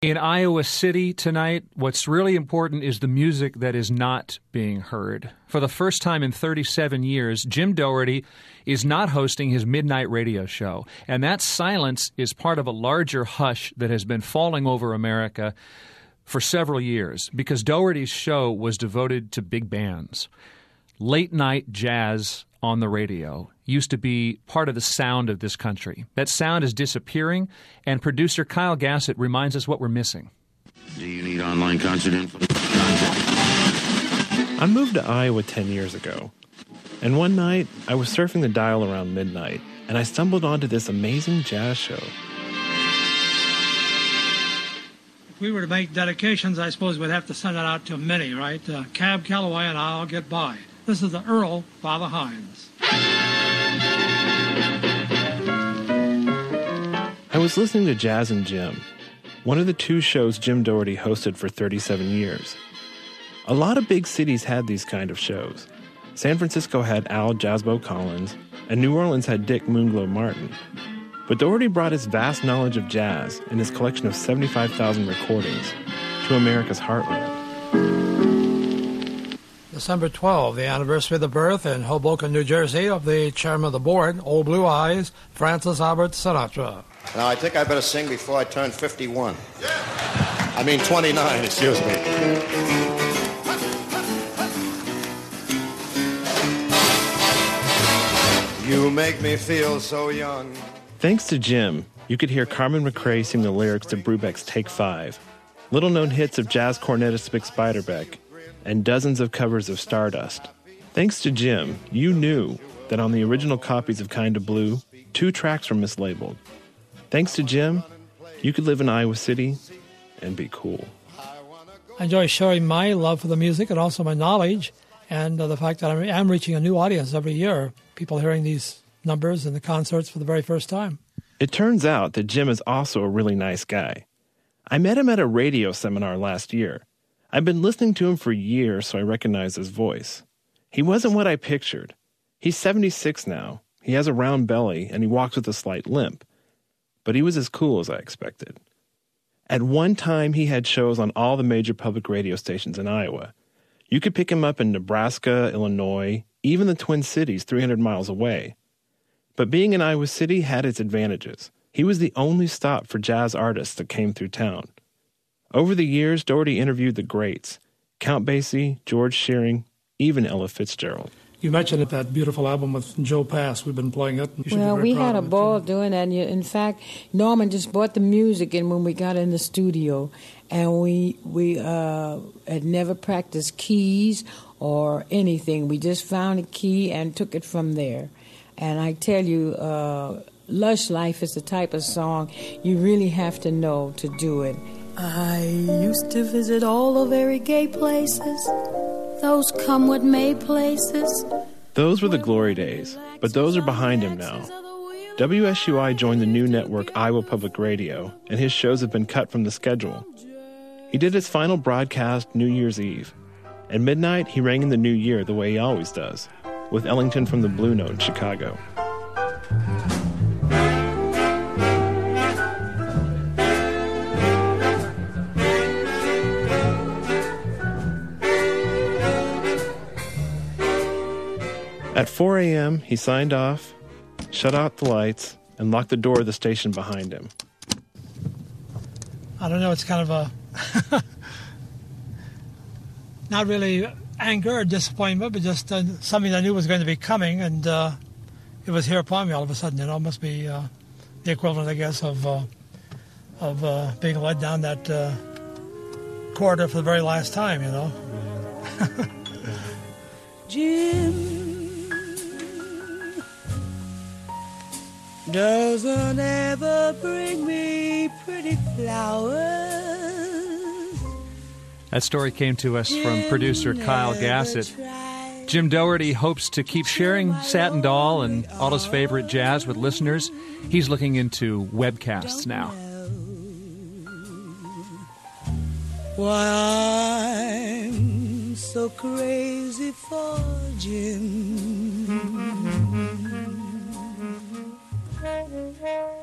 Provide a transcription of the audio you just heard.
In Iowa City tonight, what's really important is the music that is not being heard. For the first time in 37 years, Jim Doherty is not hosting his midnight radio show. And that silence is part of a larger hush that has been falling over America for several years, because Doherty's show was devoted to big bands. Late night jazz on the radio used to be part of the sound of this country. That sound is disappearing, and producer Kyle Gassett reminds us what we're missing. Do you need online concert info? I moved to Iowa 10 years ago, and one night I was surfing the dial around midnight, and I stumbled onto this amazing jazz show. If we were to make dedications, I suppose we'd have to send it out to Minnie, right? Cab Calloway and I'll Get By. This is the Earl, Father Hines. I was listening to Jazz and Jim, one of the two shows Jim Doherty hosted for 37 years. A lot of big cities had these kind of shows. San Francisco had Al Jazzbo Collins, and New Orleans had Dick Moonglow Martin. But Doherty brought his vast knowledge of jazz and his collection of 75,000 recordings to America's heartland. December 12, the anniversary of the birth in Hoboken, New Jersey, of the chairman of the board, Old Blue Eyes, Francis Albert Sinatra. Now, I think I better sing before I turn 51. I mean 29, excuse me. You make me feel so young. Thanks to Jim, you could hear Carmen McRae sing the lyrics to Brubeck's Take 5, little-known hits of jazz cornetist Vic Beiderbecke, and dozens of covers of Stardust. Thanks to Jim, you knew that on the original copies of Kinda Blue, 2 tracks were mislabeled. Thanks to Jim, you could live in Iowa City and be cool. I enjoy sharing my love for the music and also my knowledge, and the fact that I am reaching a new audience every year, people hearing these numbers and the concerts for the very first time. It turns out that Jim is also a really nice guy. I met him at a radio seminar last year. I've been listening to him for years, so I recognize his voice. He wasn't what I pictured. He's 76 now. He has a round belly, and he walks with a slight limp. But he was as cool as I expected. At one time, he had shows on all the major public radio stations in Iowa. You could pick him up in Nebraska, Illinois, even the Twin Cities 300 miles away. But being in Iowa City had its advantages. He was the only stop for jazz artists that came through town. Over the years, Doherty interviewed the greats, Count Basie, George Shearing, even Ella Fitzgerald. You mentioned that beautiful album with Joe Pass. We've been playing it. Well, we had a ball doing that. In fact, Norman just brought the music in when we got in the studio, and we had never practiced keys or anything. We just found a key and took it from there. And I tell you, Lush Life is the type of song you really have to know to do it. I used to visit all the very gay places, those come what may places. Those were the glory days, but those are behind him now. WSUI joined the new network Iowa Public Radio, and his shows have been cut from the schedule. He did his final broadcast New Year's Eve. At midnight, he rang in the new year the way he always does, with Ellington from the Blue Note in Chicago. At 4 a.m., he signed off, shut out the lights, and locked the door of the station behind him. I don't know, it's kind of a... not really anger or disappointment, but just something I knew was going to be coming, and it was here upon me all of a sudden. It must be the equivalent, I guess, of being led down that corridor for the very last time, you know. Jim doesn't ever bring me pretty flowers. That story came to us from producer Kyle Gassett. Jim Doherty hopes to keep sharing Satin Doll and all his favorite jazz with listeners. He's looking into webcasts now. Why I'm so crazy for Jim.